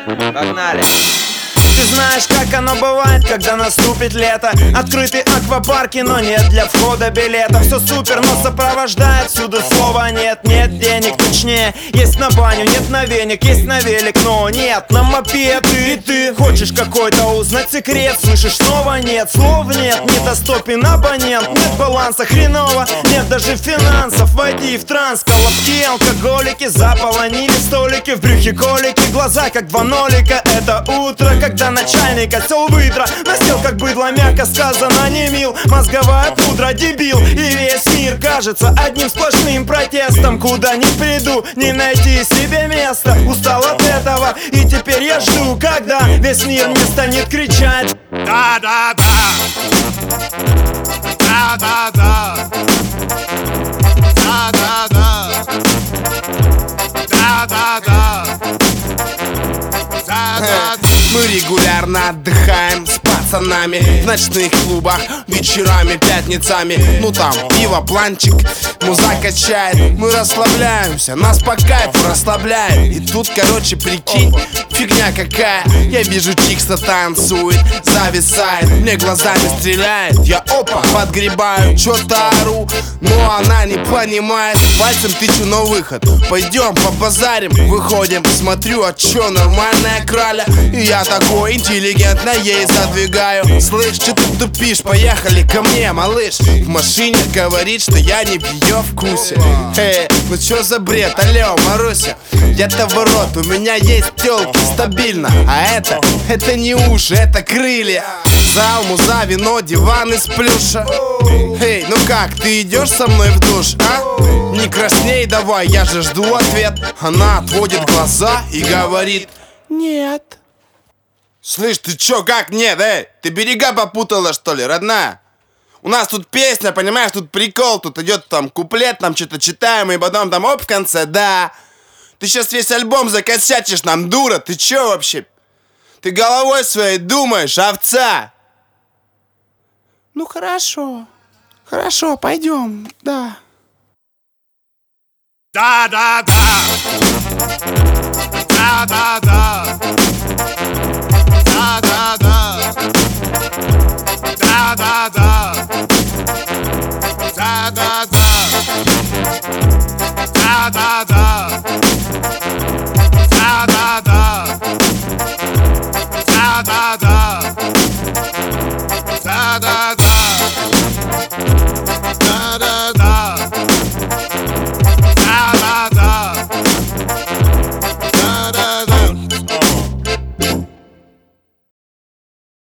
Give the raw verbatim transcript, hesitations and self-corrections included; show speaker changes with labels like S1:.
S1: Погнали! Ты знаешь, как оно бывает, когда наступит лето. Открыты аквапарки, но нет для входа билета. Все супер, но сопровождает всюду слова нет. Нет денег, точнее, есть на баню, нет на веник, есть на велик, но нет на мопед. И ты хочешь какой-то узнать секрет, слышишь, снова нет, слов нет, недоступен абонент, нет баланса, хреново, нет даже финансов. Войди в транс, колобки, алкоголики, заполонили столики, в брюхе колики, глаза как два нолика. Это утро, когда начальник осел вытра насел как быдло, мягко сказано, не мил. Мозговая пудра, дебил, и весь мир кажется одним сплошным протестом. Куда ни приду, не найти себе места. Устал от этого, и теперь я жду, когда весь мир мне станет кричать: да-да-да, да-да-да, да-да-да, да-да-да, да-да-да.
S2: Мы регулярно отдыхаем с пацанами в ночных клубах, вечерами, пятницами. Ну там пиво, планчик, муза качает. Мы расслабляемся, нас по кайфу расслабляет. И тут, короче, прикинь, фигня какая. Я вижу, чикса танцует, зависает, мне глазами стреляет. Я опа, подгребаю, чё-то ору, но она не понимает. Пальцем тычу на выход, пойдем побазарим. Выходим, смотрю, а чё, нормальная краля. И я такой интеллигентно ей задвигаю: слышь, что ты тупишь, поехали ко мне, малыш. В машине говорит, что я не в ее вкусе. Эй, ну чё за бред, алло, Маруся? Я-то в рот, у меня есть тёлки стабильно. А это, это не уши, это крылья. Зал, муза, вино, диван из плюша. Эй, ну как, ты идешь со мной в душ, а? Не красней давай, я же жду ответ. Она отводит глаза и говорит: нет. Слышь, ты чё, как нет, эй? Ты берега попутала, что ли, родная? У нас тут песня, понимаешь, тут прикол. Тут идет там куплет, там что-то читаем, и потом там оп в конце, да. Ты сейчас весь альбом закосячишь нам, дура, ты чё вообще? Ты головой своей думаешь, овца? Ну хорошо, хорошо, пойдем, да.
S1: Да-да-да, да-да-да, да-да-да, да-да-да.